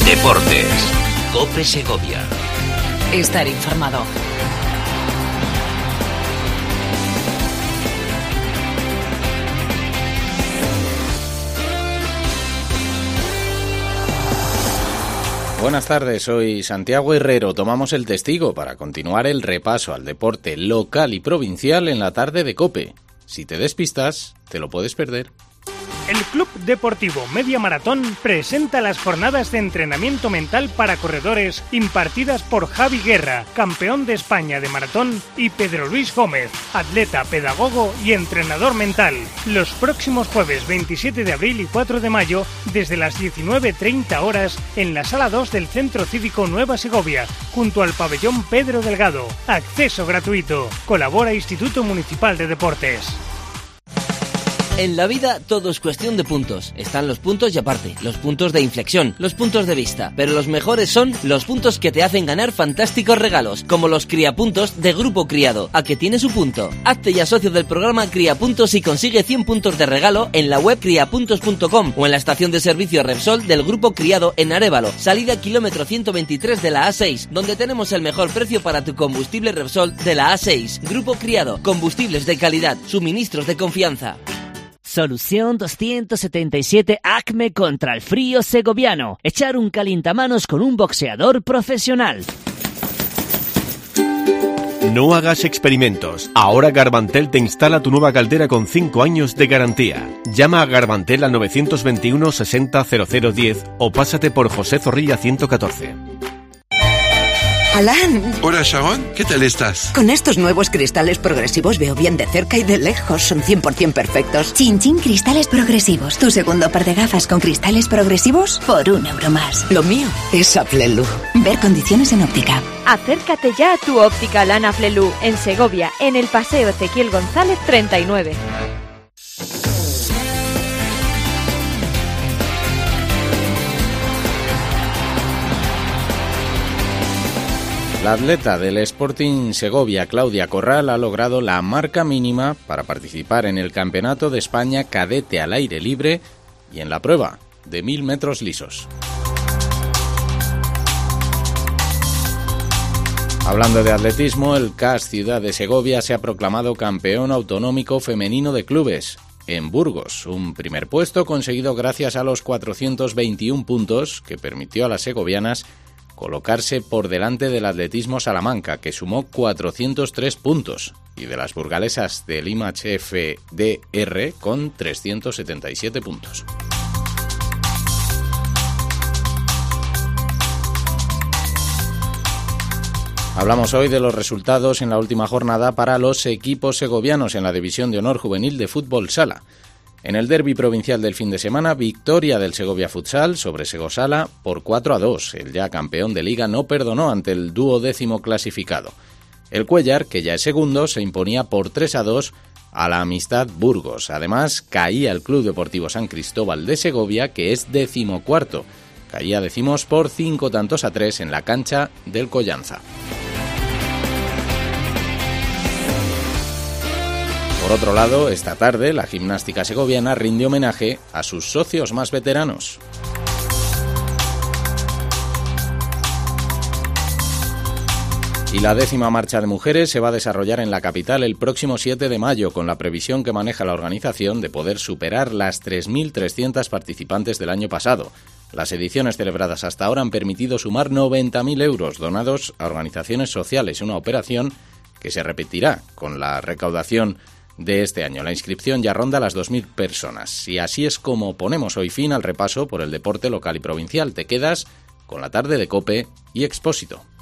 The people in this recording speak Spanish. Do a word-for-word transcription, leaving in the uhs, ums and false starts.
Deportes. COPE Segovia. Estar informado. Buenas tardes, soy Santiago Herrero. Tomamos el testigo para continuar el repaso al deporte local y provincial en la tarde de COPE. Si te despistas, te lo puedes perder. El Club Deportivo Media Maratón presenta las jornadas de entrenamiento mental para corredores impartidas por Javi Guerra, campeón de España de maratón, y Pedro Luis Gómez, atleta, pedagogo y entrenador mental. Los próximos jueves veintisiete de abril y cuatro de mayo, desde las diecinueve treinta horas, en la Sala dos del Centro Cívico Nueva Segovia, junto al pabellón Pedro Delgado. Acceso gratuito. Colabora Instituto Municipal de Deportes. En la vida todo es cuestión de puntos. Están los puntos y aparte, los puntos de inflexión, los puntos de vista. Pero los mejores son los puntos que te hacen ganar fantásticos regalos, como los Criapuntos de Grupo Criado. ¿A que tiene su punto? Hazte ya socio del programa Criapuntos y consigue cien puntos de regalo en la web criapuntos punto com o en la estación de servicio Repsol del Grupo Criado en Arévalo, salida kilómetro ciento veintitrés de la A seis, donde tenemos el mejor precio para tu combustible Repsol de la A seis. Grupo Criado, combustibles de calidad, suministros de confianza. Solución doscientos setenta y siete Acme contra el frío segoviano. Echar un calientamanos con un boxeador profesional. No hagas experimentos. Ahora Garbantel te instala tu nueva caldera con cinco años de garantía. Llama a Garbantel al nueve dos uno sesenta cero cero diez o pásate por José Zorrilla ciento catorce. Alan. Hola, Sharon. ¿Qué tal estás? Con estos nuevos cristales progresivos veo bien de cerca y de lejos. Son cien por ciento perfectos. Chin Chin Cristales Progresivos. Tu segundo par de gafas con cristales progresivos por un euro más. Lo mío es Aflelu. Ver condiciones en óptica. Acércate ya a tu óptica Lana Aflelu en Segovia, en el Paseo Ezequiel González treinta y nueve. La atleta del Sporting Segovia, Claudia Corral, ha logrado la marca mínima para participar en el Campeonato de España cadete al aire libre y en la prueba de mil metros lisos. Hablando de atletismo, el C A S Ciudad de Segovia se ha proclamado campeón autonómico femenino de clubes en Burgos, un primer puesto conseguido gracias a los cuatrocientos veintiún puntos que permitió a las segovianas colocarse por delante del atletismo Salamanca, que sumó cuatrocientos tres puntos, y de las burgalesas del I M A C F D R con trescientos setenta y siete puntos. Hablamos hoy de los resultados en la última jornada para los equipos segovianos en la División de Honor Juvenil de Fútbol Sala. En el derbi provincial del fin de semana, victoria del Segovia Futsal sobre Segosala por cuatro a dos. El ya campeón de liga no perdonó ante el duodécimo clasificado. El Cuéllar, que ya es segundo, se imponía por tres a dos a la Amistad Burgos. Además, caía el Club Deportivo San Cristóbal de Segovia, que es decimocuarto. Caía, decimos, por cinco tantos a tres en la cancha del Collanza. Por otro lado, esta tarde la gimnástica segoviana rinde homenaje a sus socios más veteranos. Y la décima marcha de mujeres se va a desarrollar en la capital el próximo siete de mayo, con la previsión que maneja la organización de poder superar las tres mil trescientas participantes del año pasado. Las ediciones celebradas hasta ahora han permitido sumar noventa mil euros donados a organizaciones sociales, una operación que se repetirá con la recaudación de este año. La inscripción ya ronda las dos mil personas. Y así es como ponemos hoy fin al repaso por el deporte local y provincial. Te quedas con la tarde de COPE y Expósito.